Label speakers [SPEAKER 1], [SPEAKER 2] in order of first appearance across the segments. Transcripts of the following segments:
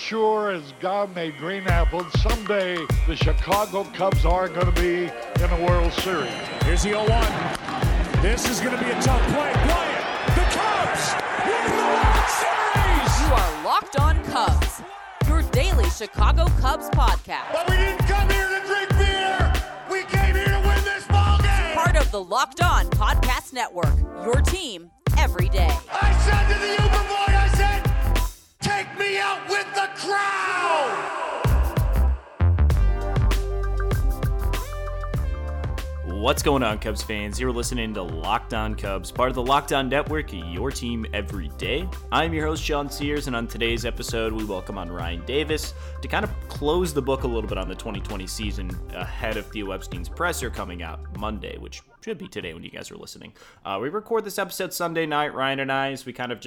[SPEAKER 1] sure as God made green apples, someday the Chicago Cubs are going to be in a World Series.
[SPEAKER 2] Here's the 0-1. This is going to be a tough play. Bryant, the Cubs win the World Series!
[SPEAKER 3] You are Locked On Cubs, your daily Chicago Cubs podcast.
[SPEAKER 2] But we didn't come here to drink beer! We came here to win this ball game!
[SPEAKER 3] Part of the Locked On Podcast Network, your team every day.
[SPEAKER 2] I said to the Uber boy, I said, take me out with the crowd!
[SPEAKER 4] What's going on, Cubs fans? You're listening to Locked On Cubs, part of the Locked On Network, your team every day. I'm your host, Sean Sears, and on today's episode, we welcome on Ryan Davis to kind of close the book a little bit on the 2020 season ahead of Theo Epstein's presser coming out Monday, which should be today when you guys are listening. We record this episode Sunday night, Ryan and I, as we kind of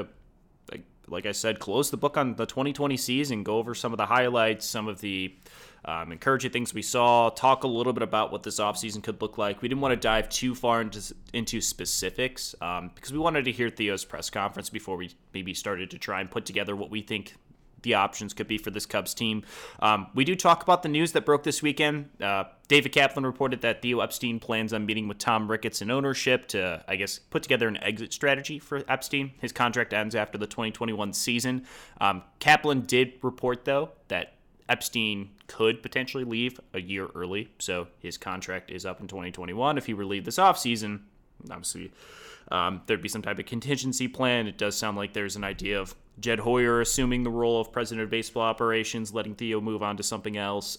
[SPEAKER 4] like I said, close the book on the 2020 season, go over some of the highlights, some of the encouraging things we saw, talk a little bit about what this offseason could look like. We didn't want to dive too far into specifics because we wanted to hear Theo's press conference before we maybe started to try and put together what we think the options could be for this Cubs team. We do talk about the news that broke this weekend. David Kaplan reported that Theo Epstein plans on meeting with Tom Ricketts in ownership to, I guess, put together an exit strategy for Epstein. His contract ends after the 2021 season. Kaplan did report, though, that Epstein could potentially leave a year early, so his contract is up in 2021. If he were to leave this offseason, obviously there'd be some type of contingency plan. It does sound like there's an idea of Jed Hoyer assuming the role of president of baseball operations, letting Theo move on to something else.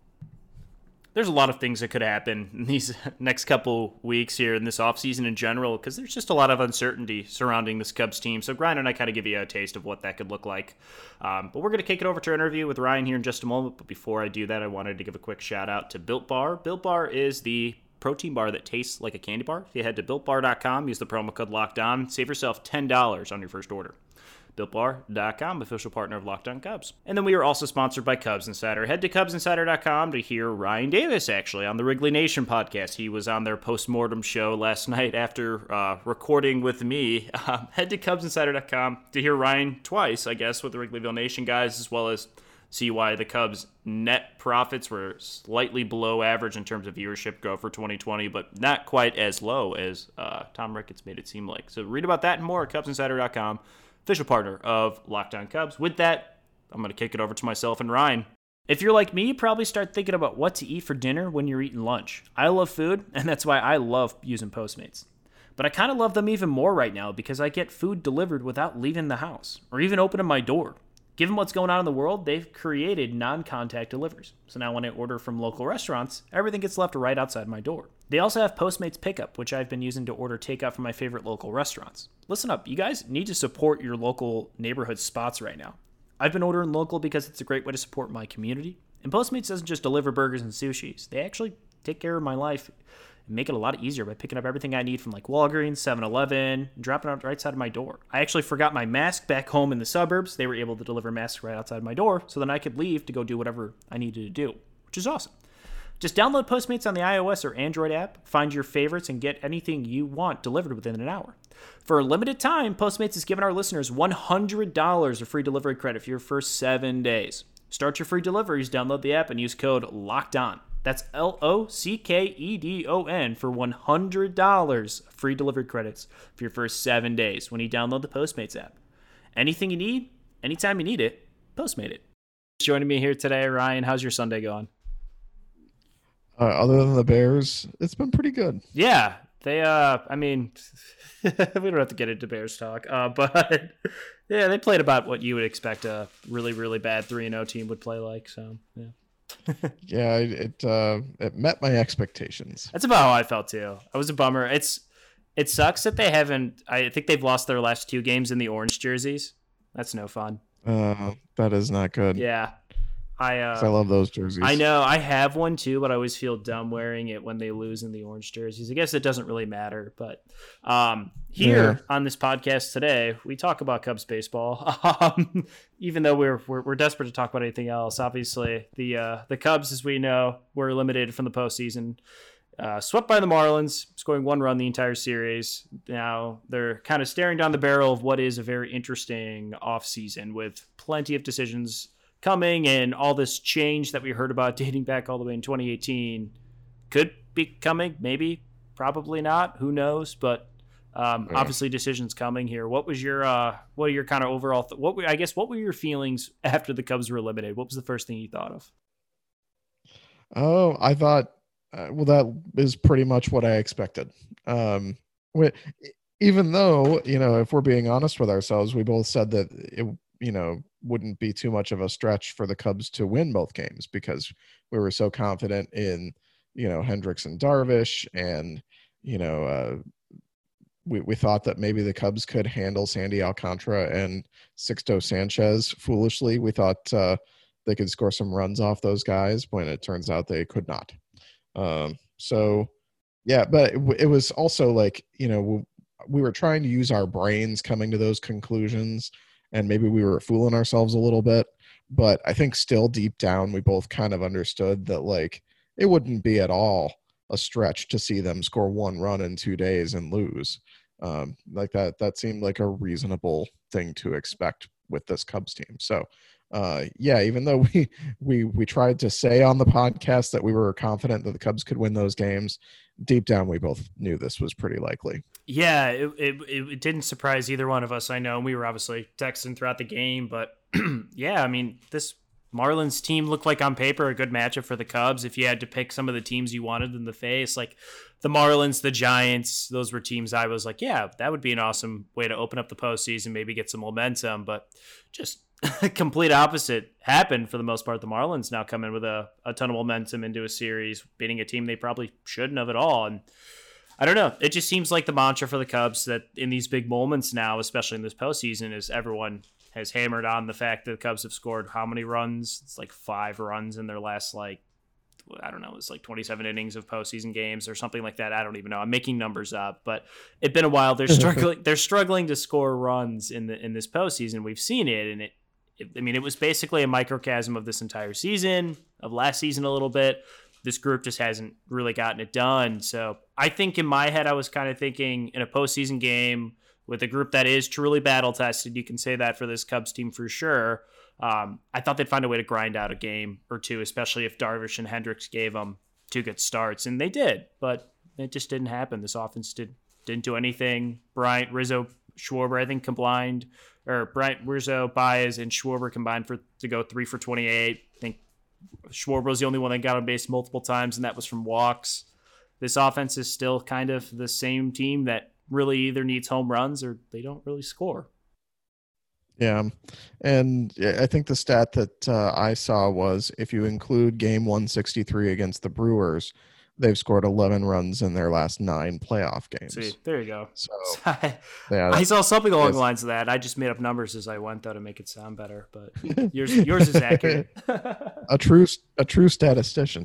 [SPEAKER 4] There's a lot of things that could happen in these next couple weeks here in this offseason in general, because there's just a lot of uncertainty surrounding this Cubs team. So Brian and I kind of give you a taste of what that could look like. But we're going to kick it over to our interview with Ryan here in just a moment. But before I do that, I wanted to give a quick shout out to Built Bar. Built Bar is the protein bar that tastes like a candy bar. If you head to BuiltBar.com, use the promo code LOCKEDON, save yourself $10 on your first order. BuiltBar.com, official partner of Locked On Cubs. And then we are also sponsored by Cubs Insider. Head to CubsInsider.com to hear Ryan Davis, actually, on the Wrigley Nation podcast. He was on their postmortem show last night after recording with me. Head to CubsInsider.com to hear Ryan twice, I guess, with the Wrigleyville Nation guys, as well as see why the Cubs' net profits were slightly below average in terms of viewership growth for 2020, but not quite as low as Tom Ricketts made it seem like. So read about that and more at CubsInsider.com. Official partner of Locked On Cubs. With that, I'm going to kick it over to myself and Ryan. If you're like me, you probably start thinking about what to eat for dinner when you're eating lunch. I love food, and that's why I love using Postmates. But I kind of love them even more right now because I get food delivered without leaving the house or even opening my door. Given what's going on in the world, they've created non-contact deliveries. So now when I order from local restaurants, everything gets left right outside my door. They also have Postmates Pickup, which I've been using to order takeout from my favorite local restaurants. Listen up, you guys need to support your local neighborhood spots right now. I've been ordering local because it's a great way to support my community. And Postmates doesn't just deliver burgers and sushis. They actually take care of my life and make it a lot easier by picking up everything I need from like Walgreens, 7-Eleven, and dropping it out right side of my door. I actually forgot my mask back home in the suburbs. They were able to deliver masks right outside my door, so then I could leave to go do whatever I needed to do, which is awesome. Just download Postmates on the iOS or Android app, find your favorites, and get anything you want delivered within an hour. For a limited time, Postmates is giving our listeners $100 of free delivery credit for your first 7 days. Start your free deliveries, download the app, and use code LOCKEDON. That's LOCKEDON for $100 free delivery credits for your first 7 days when you download the Postmates app. Anything you need, anytime you need it, Postmate it. Joining me here today, Ryan. How's your Sunday going?
[SPEAKER 5] Other than the Bears, it's been pretty good.
[SPEAKER 4] Yeah, they, I mean, we don't have to get into Bears talk, but yeah, they played about what you would expect a really, really bad 3-0 team would play like, so yeah.
[SPEAKER 5] Yeah, it met my expectations.
[SPEAKER 4] That's about how I felt too. It was a bummer. It sucks that they haven't. I think they've lost their last 2 games in the orange jerseys. That's no fun.
[SPEAKER 5] That is not good.
[SPEAKER 4] Yeah,
[SPEAKER 5] I love those jerseys.
[SPEAKER 4] I know. I have one too, but I always feel dumb wearing it when they lose in the orange jerseys. I guess it doesn't really matter. But here on this podcast today, we talk about Cubs baseball. Even though we're desperate to talk about anything else. Obviously, the Cubs, as we know, were eliminated from the postseason Swept by the Marlins, scoring 1 run the entire series. Now they're kind of staring down the barrel of what is a very interesting offseason with plenty of decisions coming and all this change that we heard about dating back all the way in 2018 could be coming, maybe, probably not, who knows, but obviously decisions coming here. What are your kind of overall what were your feelings after the Cubs were eliminated? What was the first thing you thought of?
[SPEAKER 5] Oh, I thought well, that is pretty much what I expected. Even though, if we're being honest with ourselves, we both said that it wouldn't be too much of a stretch for the Cubs to win both games because we were so confident in, Hendricks and Darvish, and, we thought that maybe the Cubs could handle Sandy Alcantara and Sixto Sanchez. Foolishly, we thought they could score some runs off those guys when it turns out they could not. So yeah, but it was also like, we were trying to use our brains coming to those conclusions, and maybe we were fooling ourselves a little bit, but I think still deep down, we both kind of understood that like, it wouldn't be at all a stretch to see them score 1 run in 2 days and lose. Like that seemed like a reasonable thing to expect with this Cubs team. So yeah, even though we tried to say on the podcast that we were confident that the Cubs could win those games, deep down we both knew this was pretty likely.
[SPEAKER 4] Yeah, it didn't surprise either one of us. I know we were obviously texting throughout the game, but yeah, I mean, this Marlins team looked like on paper a good matchup for the Cubs. If you had to pick some of the teams you wanted in the face, like the Marlins, the Giants, those were teams I was like, yeah, that would be an awesome way to open up the postseason, maybe get some momentum, but just complete opposite happened for the most part. The Marlins now come in with a ton of momentum into a series, beating a team they probably shouldn't have at all. And I don't know. It just seems like the mantra for the Cubs that in these big moments now, especially in this postseason, is everyone has hammered on the fact that the Cubs have scored how many runs? It's like 5 runs in their last, like, I don't know, it's like 27 innings of postseason games or something like that. I don't even know. I'm making numbers up, but it's been a while. They're struggling. They're struggling to score runs in this postseason. We've seen it, and it was basically a microcosm of this entire season, of last season a little bit. This group just hasn't really gotten it done. So I think in my head, I was kind of thinking in a postseason game with a group that is truly battle tested, you can say that for this Cubs team for sure. I thought they'd find a way to grind out a game or two, especially if Darvish and Hendricks gave them 2 good starts, and they did, but it just didn't happen. This offense didn't do anything. Bryant, Rizzo, Schwarber, I think combined, or Bryant, Rizzo, Baez, and Schwarber combined to go 3 for 28. I think Schwarber was the only one that got on base multiple times, and that was from walks. This offense is still kind of the same team that really either needs home runs or they don't really score.
[SPEAKER 5] Yeah. And I think the stat that I saw was if you include game 163 against the Brewers, they've scored 11 runs in their last 9 playoff games.
[SPEAKER 4] See, there you go.
[SPEAKER 5] So
[SPEAKER 4] yeah, I saw something along the lines of that. I just made up numbers as I went, though, to make it sound better, but yours is accurate.
[SPEAKER 5] a true statistician.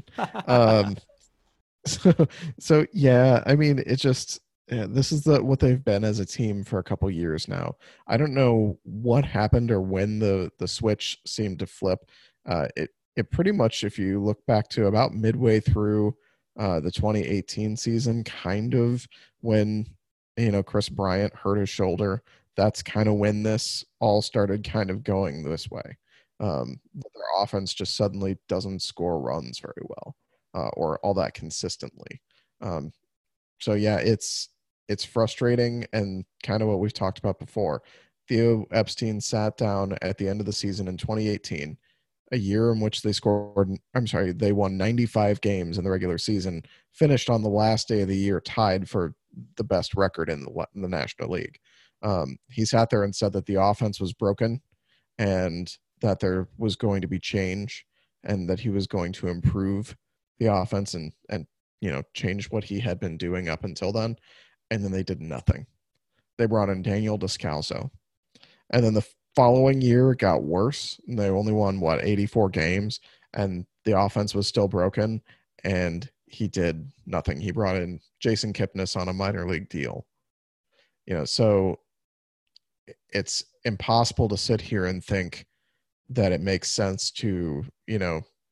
[SPEAKER 5] So yeah, I mean, it just, this is what they've been as a team for a couple years now. I don't know what happened or when the switch seemed to flip. It pretty much, if you look back to about midway through the 2018 season, kind of when, Chris Bryant hurt his shoulder, that's kind of when this all started kind of going this way. Their offense just suddenly doesn't score runs very well or all that consistently. So yeah, it's frustrating and kind of what we've talked about before. Theo Epstein sat down at the end of the season in 2018, a year in which they won 95 games in the regular season, finished on the last day of the year tied for the best record in the National League. He sat there and said that the offense was broken and that there was going to be change and that he was going to improve the offense and change what he had been doing up until then. And then they did nothing. They brought in Daniel Descalso. And then the following year, it got worse. And they only won, 84 games. And the offense was still broken. And he did nothing. He brought in Jason Kipnis on a minor league deal. So it's impossible to sit here and think that it makes sense to,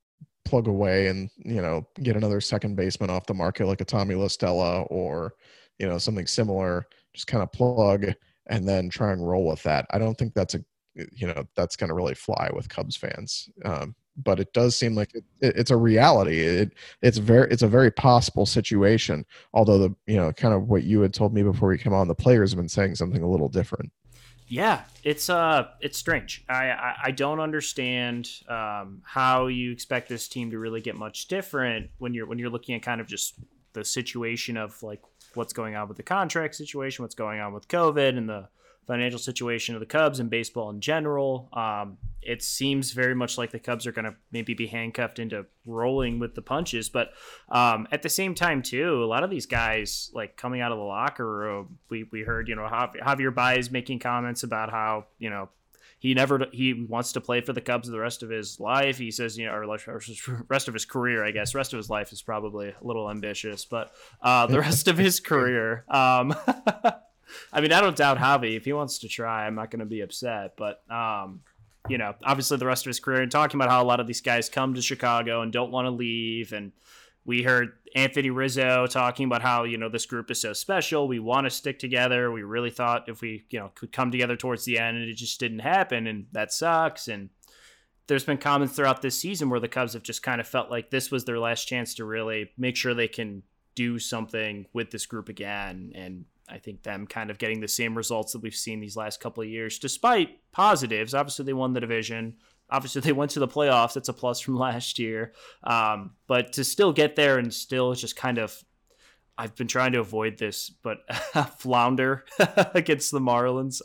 [SPEAKER 5] plug away and, get another second baseman off the market like a Tommy La Stella or, something similar, just kind of plug and then try and roll with that. I don't think that's that's going to really fly with Cubs fans. But it does seem like it's a reality. It's a very possible situation. Although kind of what you had told me before we came on, the players have been saying something a little different.
[SPEAKER 4] Yeah, it's strange. I don't understand how you expect this team to really get much different when you're looking at kind of just the situation of like what's going on with the contract situation, what's going on with COVID, and the financial situation of the Cubs and baseball in general. It seems very much like the Cubs are going to maybe be handcuffed into rolling with the punches. But at the same time, too, a lot of these guys, like coming out of the locker room, we heard, Javier Baez making comments about how, he wants to play for the Cubs the rest of his life. He says, or rest of his career, I guess. Rest of his life is probably a little ambitious, but the rest of his career. I mean, I don't doubt Javi. If he wants to try, I'm not going to be upset. But, obviously the rest of his career, and talking about how a lot of these guys come to Chicago and don't want to leave. And we heard Anthony Rizzo talking about how, this group is so special. We want to stick together. We really thought if we, could come together towards the end, and it just didn't happen. And that sucks. And there's been comments throughout this season where the Cubs have just kind of felt like this was their last chance to really make sure they can do something with this group again. And I think them kind of getting the same results that we've seen these last couple of years, despite positives. Obviously, they won the division. Obviously, they went to the playoffs. That's a plus from last year. But to still get there and still just kind of, I've been trying to avoid this, but flounder against the Marlins.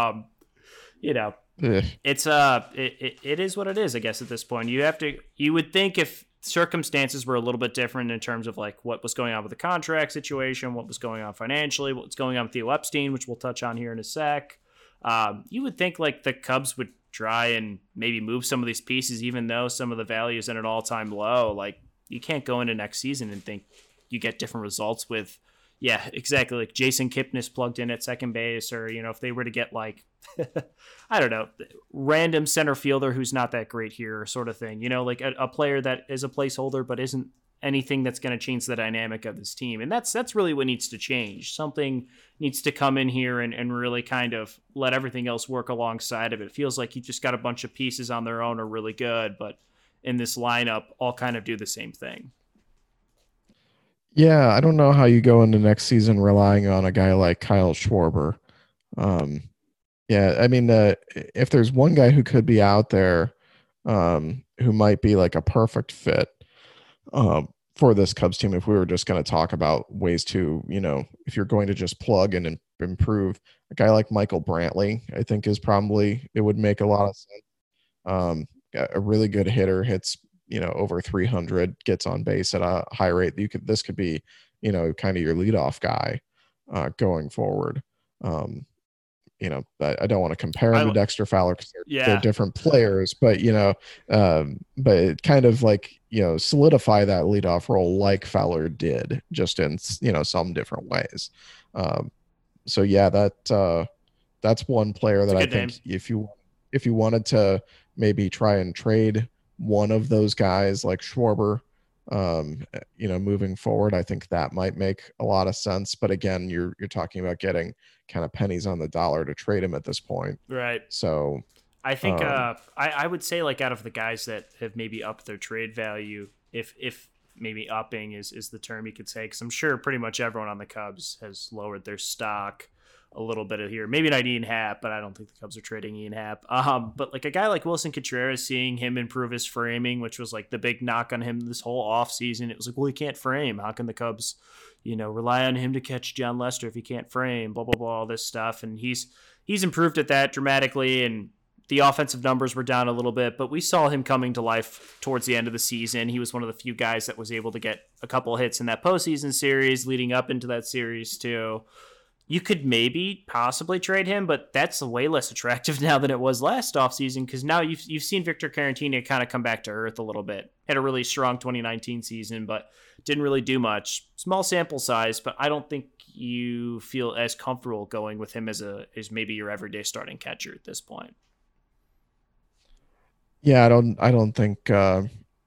[SPEAKER 4] It's it is what it is, I guess, at this point. You would think if circumstances were a little bit different in terms of like what was going on with the contract situation, what was going on financially, what's going on with Theo Epstein, which we'll touch on here in a sec. You would think like the Cubs would try and maybe move some of these pieces, even though some of the value is at an all-time low. Like you can't go into next season and think you get different results with, yeah, exactly. Like Jason Kipnis plugged in at second base, or, if they were to get like, I don't know, random center fielder who's not that great here sort of thing, like a player that is a placeholder, but isn't anything that's going to change the dynamic of this team. And that's really what needs to change. Something needs to come in here and really kind of let everything else work alongside of it. It feels like you just got a bunch of pieces on their own are really good, but in this lineup all kind of do the same thing.
[SPEAKER 5] Yeah, I don't know how you go into next season relying on a guy like Kyle Schwarber. Yeah, I mean, if there's one guy who could be out there who might be like a perfect fit for this Cubs team, if we were just going to talk about ways to, if you're going to just plug and improve, a guy like Michael Brantley, I think it would make a lot of sense. A really good hitter, hits over 300, gets on base at a high rate. This could be, kind of your leadoff guy going forward. I don't want to compare him to Dexter Fowler because they're different players, but but it kind of like solidify that leadoff role like Fowler did, just in some different ways. So yeah, that's one player that I think if you wanted to maybe try and trade one of those guys like Schwarber, moving forward, I think that might make a lot of sense. But again, you're talking about getting kind of pennies on the dollar to trade him at this point.
[SPEAKER 4] Right.
[SPEAKER 5] So
[SPEAKER 4] I think I would say like out of the guys that have maybe upped their trade value, if maybe upping is the term you could say, because I'm sure pretty much everyone on the Cubs has lowered their stock a little bit of here. Maybe not Ian Happ, but I don't think the Cubs are trading Ian Happ. But like a guy like Wilson Contreras, seeing him improve his framing, which was like the big knock on him this whole offseason. It was like, well, he can't frame. How can the Cubs, rely on him to catch John Lester if he can't frame, blah, blah, blah, all this stuff. And he's improved at that dramatically. And the offensive numbers were down a little bit, but we saw him coming to life towards the end of the season. He was one of the few guys that was able to get a couple hits in that postseason series, leading up into that series too. You could maybe possibly trade him, but that's way less attractive now than it was last offseason, because now you've seen Victor Caratini kind of come back to earth a little bit. Had a really strong 2019 season, but didn't really do much. Small sample size, but I don't think you feel as comfortable going with him as maybe your everyday starting catcher at this point.
[SPEAKER 5] Yeah, I don't think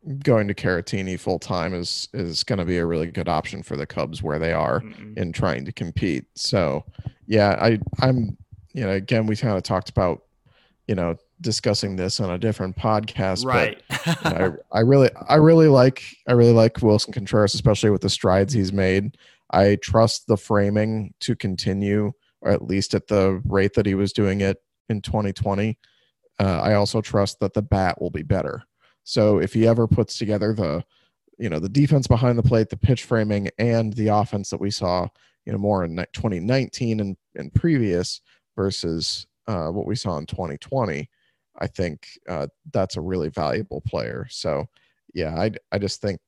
[SPEAKER 5] going to Caratini full time is going to be a really good option for the Cubs where they are in trying to compete. So, yeah, I'm again, we kind of talked about discussing this on a different podcast,
[SPEAKER 4] right?
[SPEAKER 5] But I really like Wilson Contreras, especially with the strides he's made. I trust the framing to continue, or at least at the rate that he was doing it in 2020. I also trust that the bat will be better. So if he ever puts together the defense behind the plate, the pitch framing, and the offense that we saw, more in 2019 and previous versus what we saw in 2020, I think that's a really valuable player. So, yeah, I just think,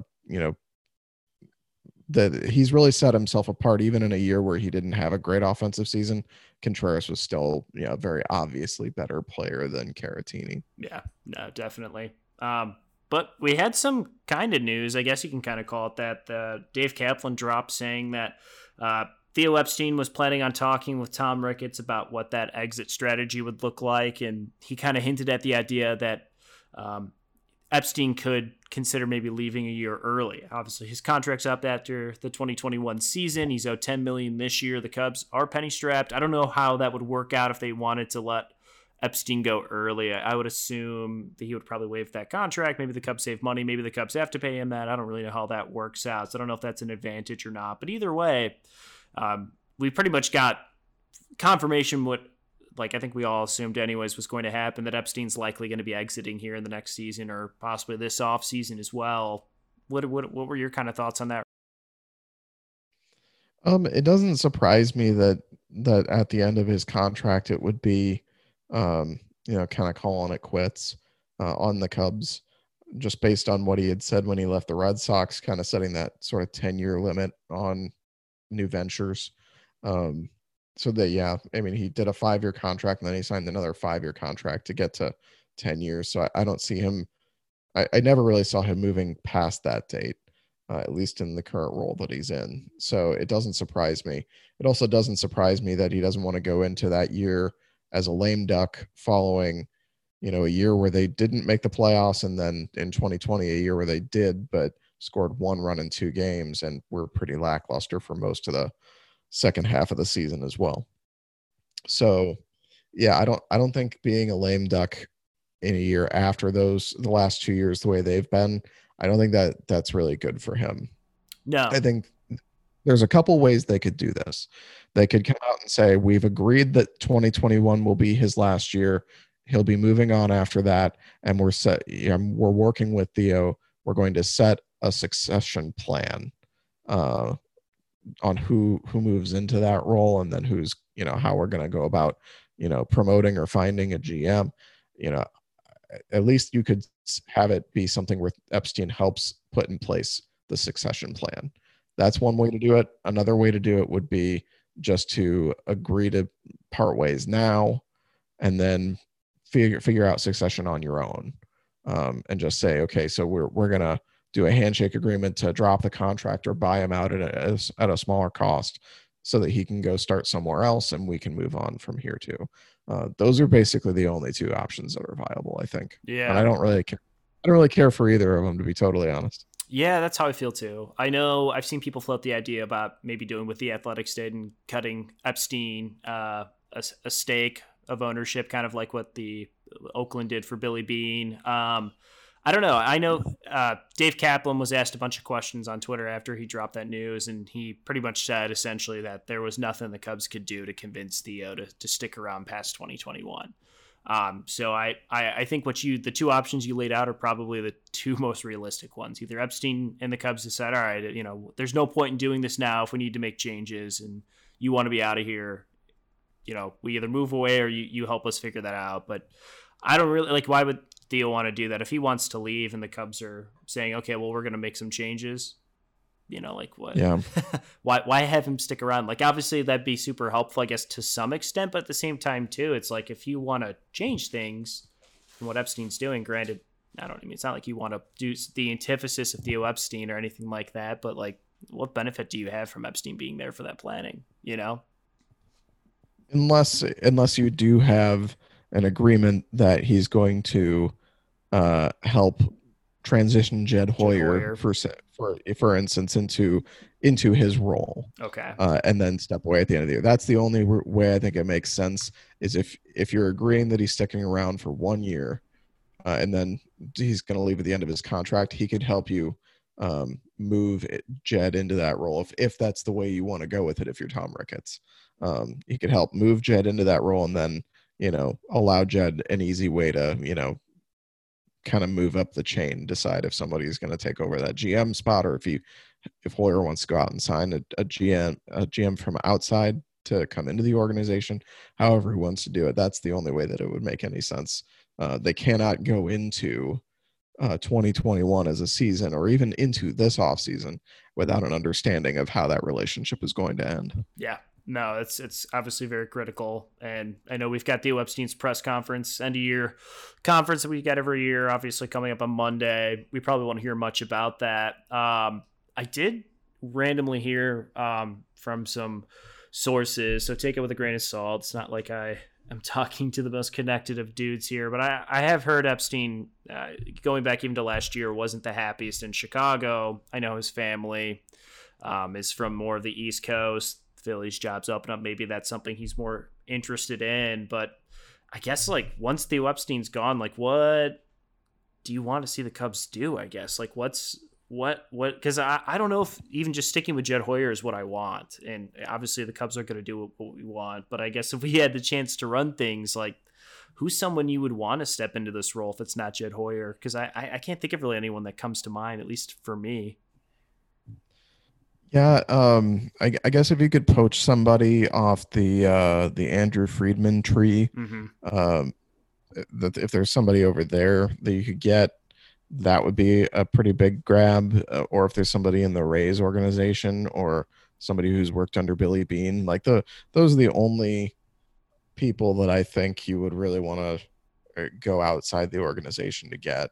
[SPEAKER 5] that he's really set himself apart. Even in a year where he didn't have a great offensive season, Contreras was still, a very obviously better player than Caratini.
[SPEAKER 4] Yeah, no, definitely. But we had some kind of news, I guess you can kind of call it that. Dave Kaplan dropped saying that Theo Epstein was planning on talking with Tom Ricketts about what that exit strategy would look like, and he kind of hinted at the idea that Epstein could consider maybe leaving a year early. Obviously, his contract's up after the 2021 season. He's owed $10 million this year. The Cubs are penny strapped. I don't know how that would work out if they wanted to let Epstein go early. I would assume that he would probably waive that contract. Maybe the Cubs save money. Maybe the Cubs have to pay him that. I don't really know how that works out. So I don't know if that's an advantage or not. But either way, we pretty much got confirmation I think we all assumed anyways was going to happen, that Epstein's likely going to be exiting here in the next season or possibly this off season as well. What were your kind of thoughts on that?
[SPEAKER 5] It doesn't surprise me that at the end of his contract, it would be, kind of calling it quits on the Cubs, just based on what he had said when he left the Red Sox, kind of setting that sort of 10-year limit on new ventures. So that, yeah, I mean, he did a 5-year contract and then he signed another 5-year contract to get to 10 years. So I don't see him. I never really saw him moving past that date, at least in the current role that he's in. So it doesn't surprise me. It also doesn't surprise me that he doesn't want to go into that year as a lame duck following, a year where they didn't make the playoffs. And then in 2020, a year where they did, but scored 1 run in 2 games and were pretty lackluster for most of the second half of the season as well. So, yeah, I don't think being a lame duck in a year after the last 2 years, the way they've been, I don't think that's really good for him.
[SPEAKER 4] No,
[SPEAKER 5] I think there's a couple ways they could do this. They could come out and say, we've agreed that 2021 will be his last year. He'll be moving on after that. And we're working with Theo. We're going to set a succession plan on who moves into that role, and then who's, how we're going to go about, promoting or finding a GM. At least you could have it be something where Epstein helps put in place the succession plan. That's one way to do it. Another way to do it would be just to agree to part ways now, and then figure out succession on your own, and just say, okay, so we're going to do a handshake agreement to drop the contract or buy him out at a smaller cost so that he can go start somewhere else and we can move on from here too. Those are basically the only 2 options that are viable, I think.
[SPEAKER 4] Yeah.
[SPEAKER 5] And I don't really care for either of them, to be totally honest.
[SPEAKER 4] Yeah, that's how I feel too. I know I've seen people float the idea about maybe doing what the Athletics did and cutting Epstein a stake of ownership, kind of like what the Oakland did for Billy Beane. I don't know. I know Dave Kaplan was asked a bunch of questions on Twitter after he dropped that news, and he pretty much said essentially that there was nothing the Cubs could do to convince Theo to stick around past 2021. So I think the 2 options you laid out are probably the 2 most realistic ones. Either Epstein and the Cubs decide, all right, there's no point in doing this now if we need to make changes and you want to be out of here. We either move away or you help us figure that out. But I don't really why would Theo want to do that? If he wants to leave and the Cubs are saying, okay, well, we're going to make some changes, what?
[SPEAKER 5] Yeah.
[SPEAKER 4] why have him stick around? Obviously that'd be super helpful, I guess, to some extent, but at the same time too, it's if you want to change things from what Epstein's doing, granted, it's not like you want to do the antithesis of Theo Epstein or anything like that, but what benefit do you have from Epstein being there for that planning,
[SPEAKER 5] Unless you do have an agreement that he's going to help transition Jed Hoyer, for instance, into his role.
[SPEAKER 4] Okay.
[SPEAKER 5] And then step away at the end of the year. That's the only way I think it makes sense, is if you're agreeing that he's sticking around for 1 year, and then he's going to leave at the end of his contract, he could help you move Jed into that role if that's the way you want to go with it. If you're Tom Ricketts, he could help move Jed into that role, and then allow Jed an easy way to kind of move up the chain, decide if somebody's going to take over that GM spot, or if Hoyer wants to go out and sign a GM from outside to come into the organization. However he wants to do it, that's the only way that it would make any sense. They cannot go into 2021 as a season, or even into this offseason, without an understanding of how that relationship is going to end.
[SPEAKER 4] Yeah. No, it's obviously very critical. And I know we've got Theo Epstein's press conference, end of year conference that we get every year, obviously coming up on Monday. We probably won't hear much about that. I did randomly hear from some sources, so take it with a grain of salt. It's not like I am talking to the most connected of dudes here, but I have heard Epstein, going back even to last year, wasn't the happiest in Chicago. I know his family is from more of the East Coast. Philly's jobs open up, maybe that's something he's more interested in. But I guess, like, once Theo Epstein's gone, like, what do you want to see the Cubs do? I guess, like, what because I don't know if even just sticking with Jed Hoyer is what I want, and obviously the Cubs are going to do what we want, but I guess if we had the chance to run things, like, who's someone you would want to step into this role if it's not Jed Hoyer? Because I can't think of really anyone that comes to mind, at least for me.
[SPEAKER 5] Yeah, I guess if you could poach somebody off the Andrew Friedman tree, that if there's somebody over there that you could get, that would be a pretty big grab. Or if there's somebody in the Rays organization, or somebody who's worked under Billy Beane, like those are the only people that I think you would really want to go outside the organization to get.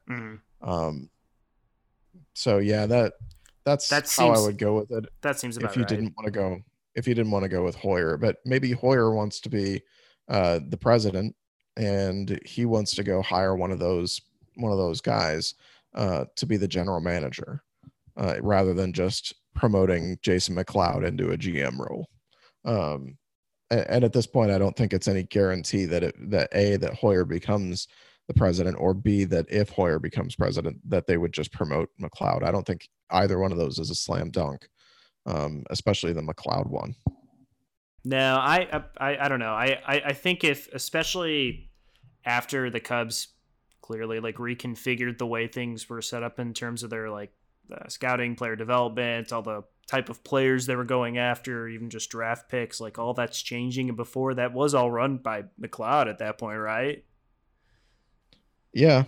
[SPEAKER 5] So yeah, That's how I would go with it.
[SPEAKER 4] That seems about
[SPEAKER 5] if you
[SPEAKER 4] right.
[SPEAKER 5] didn't want to go with Hoyer, but maybe Hoyer wants to be the president, and he wants to go hire one of those guys to be the general manager, rather than just promoting Jason McLeod into a GM role. And at this point, I don't think it's any guarantee that Hoyer becomes the president, or B, that if Hoyer becomes president, that they would just promote McLeod. I don't think either one of those is a slam dunk, especially the McLeod one.
[SPEAKER 4] No, I don't know. I think especially after the Cubs clearly like reconfigured the way things were set up in terms of their like scouting, player development, all the type of players they were going after, even just draft picks, like all that's changing. And before that was all run by McLeod at that point, right?
[SPEAKER 5] Yeah.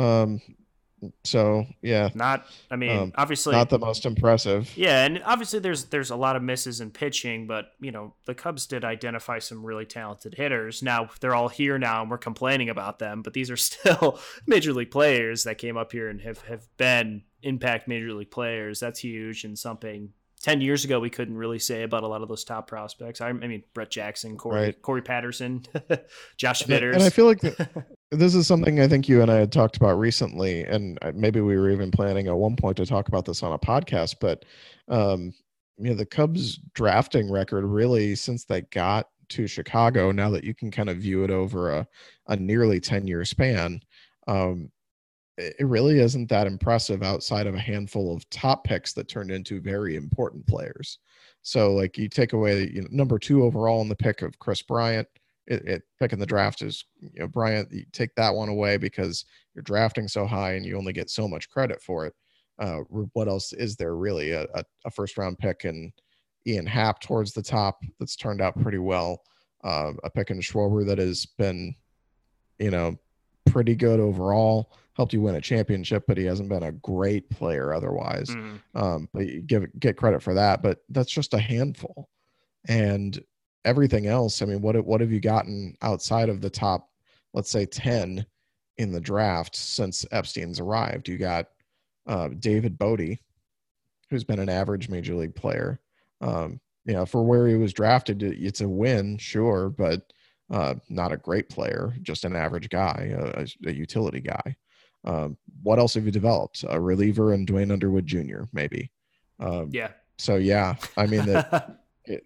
[SPEAKER 5] So yeah,
[SPEAKER 4] obviously
[SPEAKER 5] not the most impressive.
[SPEAKER 4] Yeah, and obviously there's a lot of misses in pitching, but the Cubs did identify some really talented hitters. Now they're all here now, and we're complaining about them, but these are still major league players that came up here and have been impact major league players. That's huge, and something 10 years ago we couldn't really say about a lot of those top prospects. I mean, Brett Jackson, Corey Patterson, Josh Vitters.
[SPEAKER 5] And I feel like this is something I think you and I had talked about recently, and maybe we were even planning at one point to talk about this on a podcast, but the Cubs drafting record, really, since they got to Chicago, now that you can kind of view it over a nearly 10-year span, it really isn't that impressive outside of a handful of top picks that turned into very important players. So like you take away number 2 overall in the pick of Chris Bryant, pick in the draft is Bryant. You take that one away because you're drafting so high and you only get so much credit for it. What else is there really? A first round pick in Ian Happ towards the top that's turned out pretty well. A pick in Schwarber that has been pretty good overall, helped you win a championship, but he hasn't been a great player otherwise. But you get credit for that, but that's just a handful. And everything else, I mean, what have you gotten outside of the top, let's say 10 in the draft since Epstein's arrived? You got David Bodie, who's been an average major league player. For where he was drafted, it's a win, sure, but not a great player, just an average guy, a utility guy. What else have you developed? A reliever and Dwayne Underwood Jr. maybe.
[SPEAKER 4] Yeah.
[SPEAKER 5] So yeah, I mean that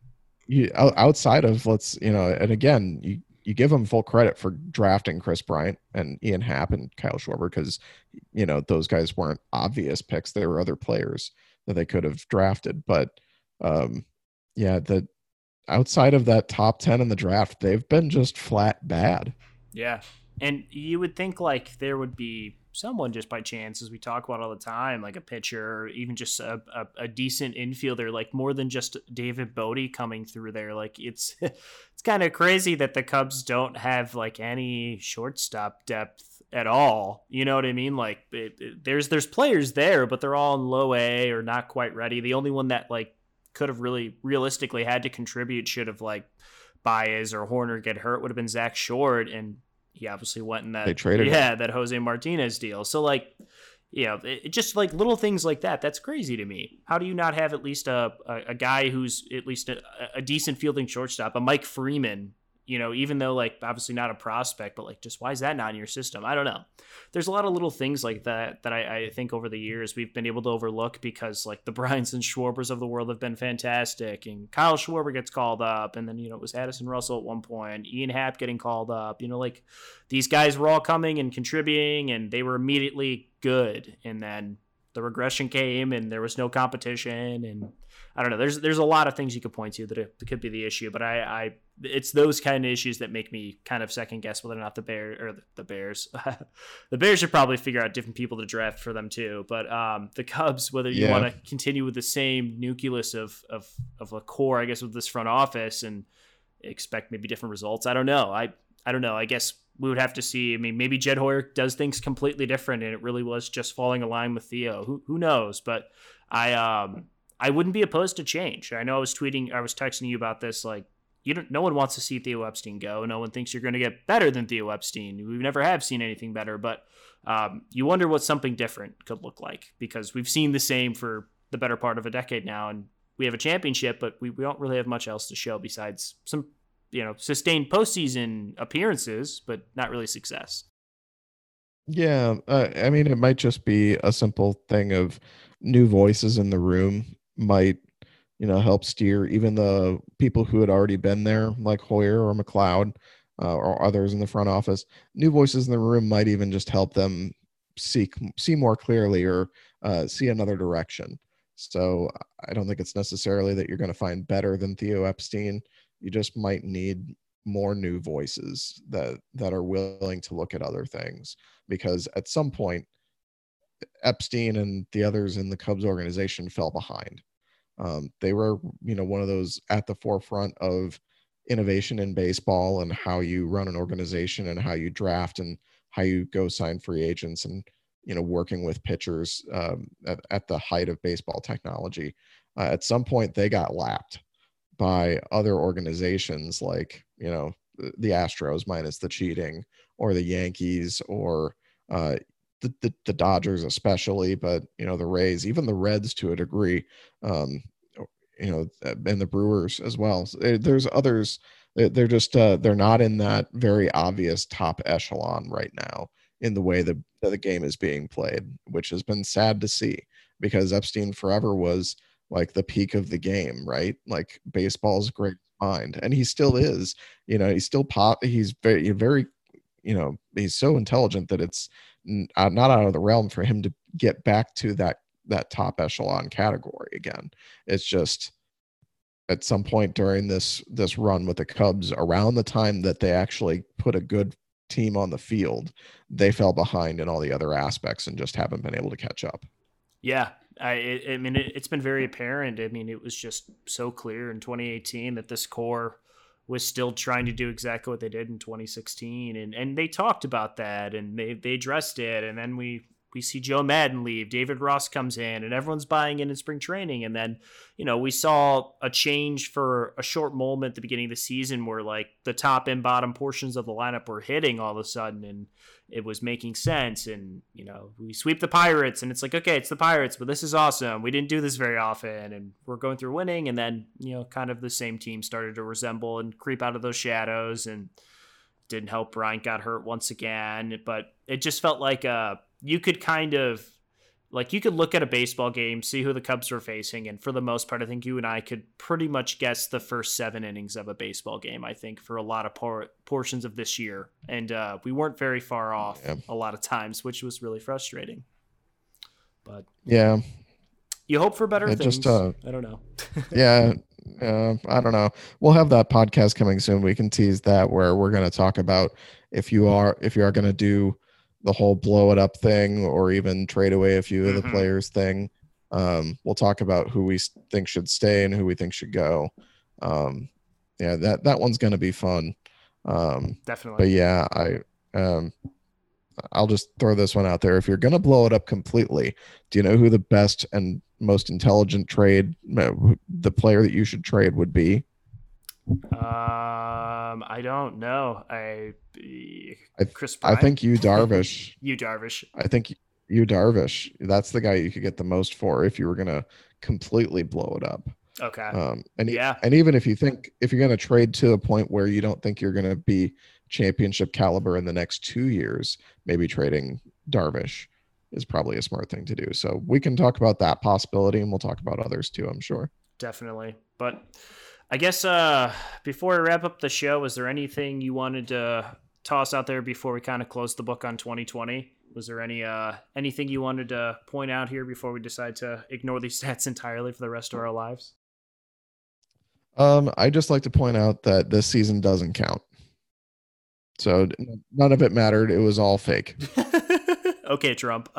[SPEAKER 5] outside of and again, you give them full credit for drafting Chris Bryant and Ian Happ and Kyle Schwarber because those guys weren't obvious picks. There were other players that they could have drafted, but the outside of that top 10 in the draft, they've been just flat bad.
[SPEAKER 4] Yeah. And you would think like there would be someone just by chance, as we talk about all the time, like a pitcher, or even just a decent infielder, like more than just David Bodie coming through there. Like it's kind of crazy that the Cubs don't have like any shortstop depth at all. You know what I mean? Like there's players there, but they're all in low A or not quite ready. The only one that like could have really realistically had to contribute should have like Baez or Horner get hurt would have been Zach Short, and he obviously went in that
[SPEAKER 5] they traded
[SPEAKER 4] that Jose Martinez deal. So like, it just like little things like that. That's crazy to me. How do you not have at least a guy who's at least a decent fielding shortstop, a Mike Freeman? Even though like obviously not a prospect, but like just why is that not in your system? I don't know. There's a lot of little things like that I think over the years we've been able to overlook because like the Bryants and Schwarbers of the world have been fantastic, and Kyle Schwarber gets called up, and then it was Addison Russell at one point, Ian Happ getting called up. Like these guys were all coming and contributing, and they were immediately good, and then the regression came, and there was no competition, and I don't know. There's a lot of things you could point to that could be the issue, but it's those kind of issues that make me kind of second guess whether or not the Bears the Bears should probably figure out different people to draft for them too. But the Cubs, whether you want to continue with the same nucleus of a core, I guess, with this front office and expect maybe different results. I don't know. I don't know. I guess we would have to see. I mean, maybe Jed Hoyer does things completely different, and it really was just falling in line with Theo. Who knows? But I wouldn't be opposed to change. I know I was texting you about this. Like, no one wants to see Theo Epstein go. No one thinks you're going to get better than Theo Epstein. We never have seen anything better, but you wonder what something different could look like, because we've seen the same for the better part of a decade now, and we have a championship, but we don't really have much else to show besides some, sustained postseason appearances, but not really success.
[SPEAKER 5] Yeah, I mean, it might just be a simple thing of new voices in the room might, help steer even the people who had already been there, like Hoyer or McLeod, or others in the front office. New voices in the room might even just help them see more clearly or see another direction. So I don't think it's necessarily that you're going to find better than Theo Epstein. You just might need more new voices that are willing to look at other things, because at some point Epstein and the others in the Cubs organization fell behind. They were, one of those at the forefront of innovation in baseball and how you run an organization and how you draft and how you go sign free agents and, working with pitchers at the height of baseball technology. At some point they got lapped by other organizations like, the Astros minus the cheating, or the Yankees, or the Dodgers especially, but the Rays, even the Reds to a degree, and the Brewers as well. So there's others. They're just they're not in that very obvious top echelon right now in the way that the game is being played, which has been sad to see, because Epstein forever was like the peak of the game, right? Like baseball's great mind, and he still is. He's still he's very, very, he's so intelligent that it's not out of the realm for him to get back to that top echelon category again. It's just at some point during this run with the Cubs, around the time that they actually put a good team on the field, they fell behind in all the other aspects and just haven't been able to catch up.
[SPEAKER 4] Yeah. I mean, it's been very apparent. I mean, it was just so clear in 2018 that this core was still trying to do exactly what they did in 2016. And they talked about that, and they addressed it. And then we see Joe Madden leave, David Ross comes in, and everyone's buying in spring training. And then, we saw a change for a short moment at the beginning of the season where like the top and bottom portions of the lineup were hitting all of a sudden, and it was making sense. And, we sweep the Pirates, and it's like, okay, it's the Pirates, but this is awesome. We didn't do this very often, and we're going through winning. And then, kind of the same team started to resemble and creep out of those shadows, and didn't help Bryant got hurt once again. But it just felt like you could kind of, like, you could look at a baseball game, see who the Cubs were facing, and for the most part, I think you and I could pretty much guess the first 7 innings of a baseball game, I think, for a lot of portions of this year. And we weren't very far off a lot of times, which was really frustrating. But
[SPEAKER 5] yeah,
[SPEAKER 4] you hope for better things. I don't know.
[SPEAKER 5] Yeah, I don't know. We'll have that podcast coming soon. We can tease that, where we're going to talk about if you are going to do the whole blow it up thing, or even trade away a few of the players thing. We'll talk about who we think should stay and who we think should go. Yeah, that one's going to be fun.
[SPEAKER 4] Definitely.
[SPEAKER 5] But yeah, I'll just throw this one out there. If you're going to blow it up completely, do you know who the best and most intelligent the player that you should trade would be?
[SPEAKER 4] I don't know. Chris
[SPEAKER 5] Bryant? I think Yu Darvish. I think Yu Darvish. That's the guy you could get the most for if you were going to completely blow it up.
[SPEAKER 4] Okay.
[SPEAKER 5] And even if you're going to trade to a point where you don't think you're going to be championship caliber in the next 2 years, maybe trading Darvish is probably a smart thing to do. So we can talk about that possibility, and we'll talk about others too, I'm sure.
[SPEAKER 4] Definitely. But I guess before I wrap up the show, is there anything you wanted to toss out there before we kind of close the book on 2020? Was there anything you wanted to point out here before we decide to ignore these stats entirely for the rest of our lives?
[SPEAKER 5] I just like to point out that this season doesn't count. So none of it mattered. It was all fake.
[SPEAKER 4] Okay, Trump.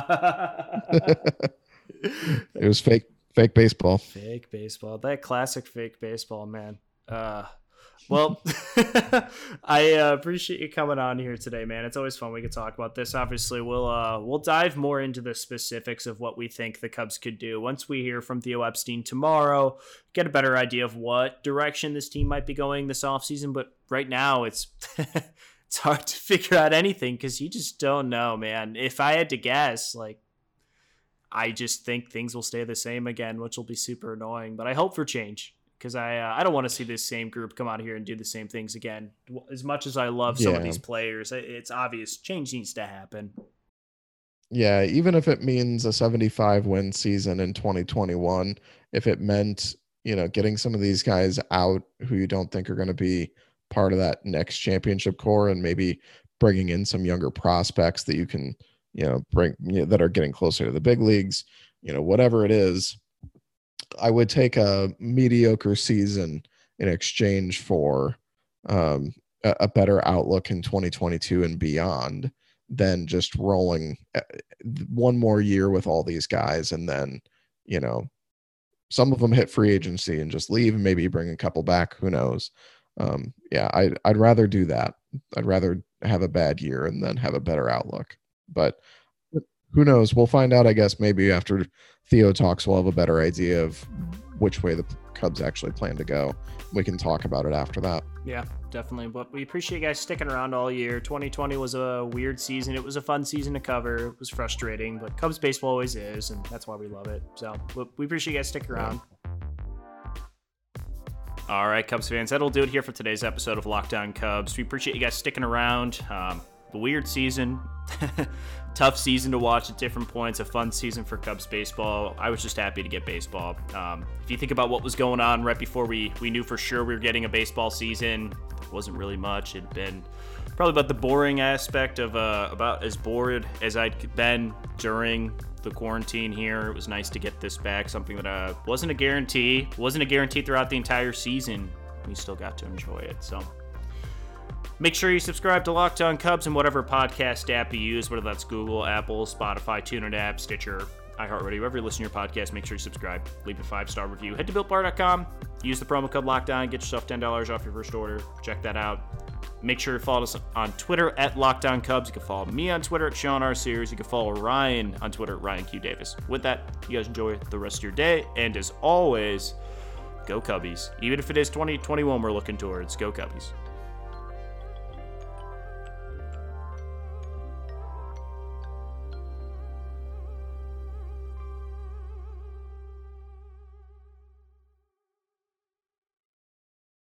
[SPEAKER 5] It was fake baseball.
[SPEAKER 4] Fake baseball. That classic fake baseball, man. Well, I appreciate you coming on here today, man. It's always fun. We can talk about this. Obviously, we'll dive more into the specifics of what we think the Cubs could do once we hear from Theo Epstein tomorrow, get a better idea of what direction this team might be going this offseason. But right now, it's it's hard to figure out anything because you just don't know, man. If I had to guess, I just think things will stay the same again, which will be super annoying. But I hope for change. Because I don't want to see this same group come out here and do the same things again. As much as I love some of these players, it's obvious change needs to happen.
[SPEAKER 5] Yeah, even if it means a 75-win season in 2021, if it meant, getting some of these guys out who you don't think are going to be part of that next championship core, and maybe bringing in some younger prospects that you can, bring that are getting closer to the big leagues, whatever it is. I would take a mediocre season in exchange for a better outlook in 2022 and beyond than just rolling one more year with all these guys. And then, some of them hit free agency and just leave, and maybe bring a couple back. Who knows? I'd rather do that. I'd rather have a bad year and then have a better outlook. But who knows? We'll find out, I guess, maybe after Theo talks, we'll have a better idea of which way the Cubs actually plan to go. We can talk about it after that.
[SPEAKER 4] Yeah, definitely. But we appreciate you guys sticking around all year. 2020 was a weird season. It was a fun season to cover. It was frustrating, but Cubs baseball always is, and that's why we love it. So we appreciate you guys sticking around. All right, Cubs fans, that'll do it here for today's episode of Locked On Cubs. We appreciate you guys sticking around. The weird season, tough season to watch at different points, a fun season for Cubs baseball. I was just happy to get baseball. If you think about what was going on right before we knew for sure we were getting a baseball season, it wasn't really much. It'd been probably about the boring aspect of about as bored as I'd been during the quarantine here. It was nice to get this back, something that wasn't a guarantee throughout the entire season. We still got to enjoy it, so make sure you subscribe to Locked On Cubs in whatever podcast app you use, whether that's Google, Apple, Spotify, TuneIn app, Stitcher, iHeartRadio, wherever you listen to your podcast. Make sure you subscribe. Leave a 5-star review. Head to BuiltBar.com. Use the promo code LOCKEDON. Get yourself $10 off your first order. Check that out. Make sure you follow us on Twitter at Locked On Cubs. You can follow me on Twitter at Sean R. Sears. You can follow Ryan on Twitter at Ryan Q. Davis. With that, you guys enjoy the rest of your day. And as always, go Cubbies. Even if it is 2021 we're looking towards, go Cubbies.